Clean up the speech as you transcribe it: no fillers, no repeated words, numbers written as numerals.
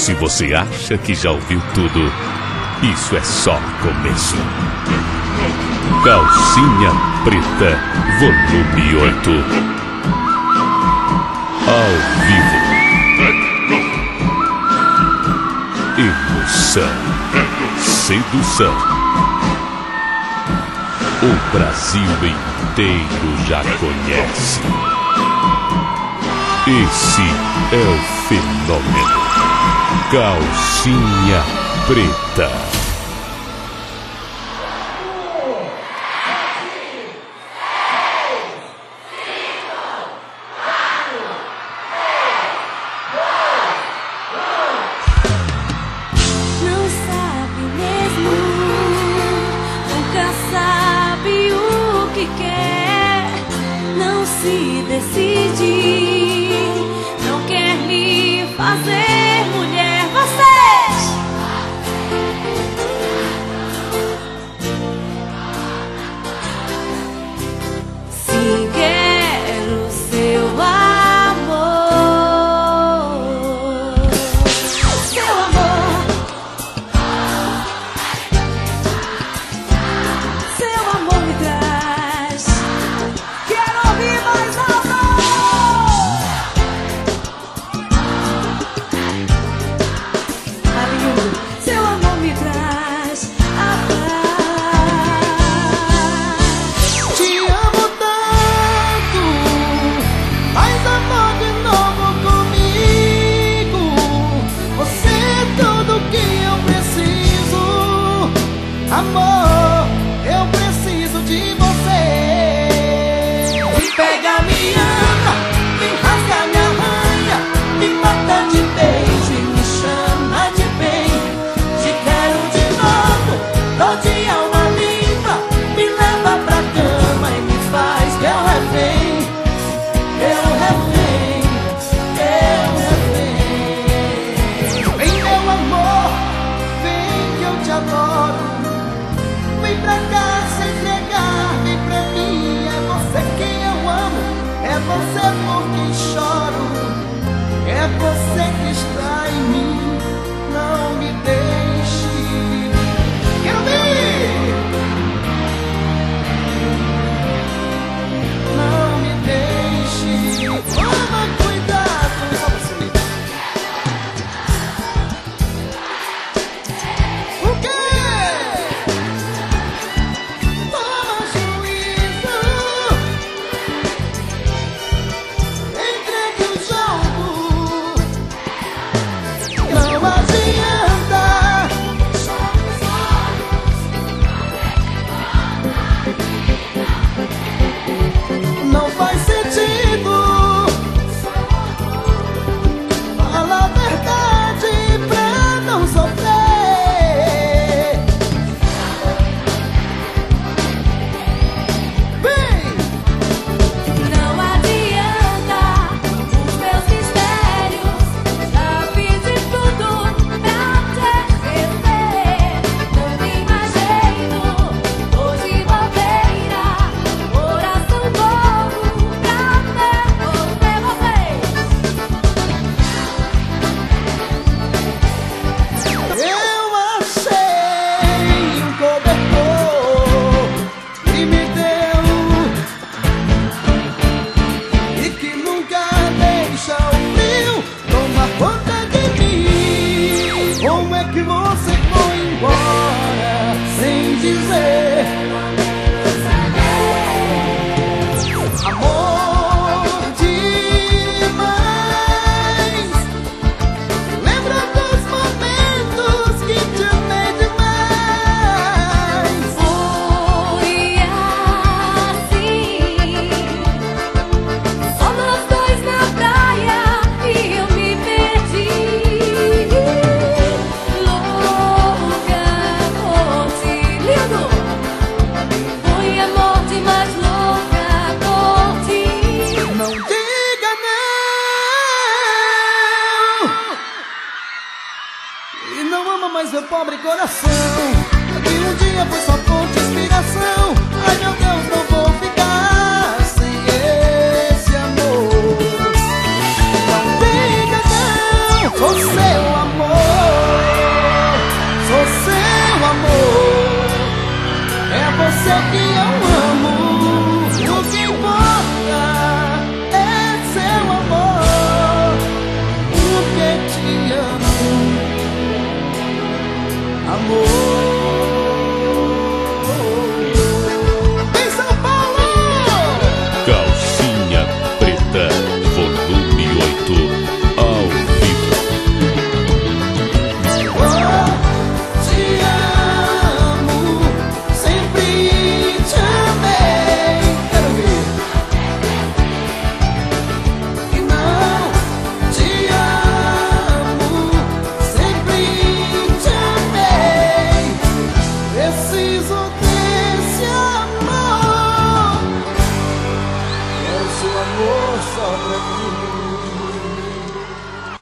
Se você acha que já ouviu tudo, isso é só começo. Calcinha Preta, volume 8. Ao vivo. Emoção. Sedução. O Brasil inteiro já conhece. Esse é o fenômeno Calcinha Preta. Se decidir, não quer me fazer mulher, vocês. Se quero seu amor, seu amor, seu amor me traz. Quero ouvir mais alto. Seu amor me traz a paz. Te amo tanto, faz amor de novo comigo. Você é tudo que eu preciso. Amor, eu preciso de você. Me pega, me ama, me rasga, me arranha, me mata de beijo e me chama de bem. Te quero de novo, dou de alma limpa, me leva pra cama e me faz teu refém, teu refém, teu refém. Vem meu amor, vem que eu te adoro. Vem pra cá se entregar, vem pra mim. É você quem eu amo, é você por quem choro, é você que está em mim. Não me deixe, quero ver. Não me deixe, toma cuidado. Só você. O quê? Toma juízo, entregue o jogo. Não adianta. Não faz sentido. Fala a verdade pra não sofrer. Vem! Não adianta os meus mistérios. Já fiz de tudo pra te esquecer. Não tem mais jeito, hoje bobeira. Coração novo pra ter você, Eu achei um cobertor que me deu e que nunca deixa o frio tomar conta de mim. Como é que você foi embora sem dizer? Amor demais. Lembra dos momentos que te amei demais. foi assim. Só nós dois na praia e eu me perdi. Louca por ti, lindo. Foi amor demais, louca por ti. Não diga não. E não ama mais meu pobre coração, que um dia foi só fonte de inspiração. Ai meu Deus, não vou ficar sem esse amor. Não diga não, com seu amor. só pra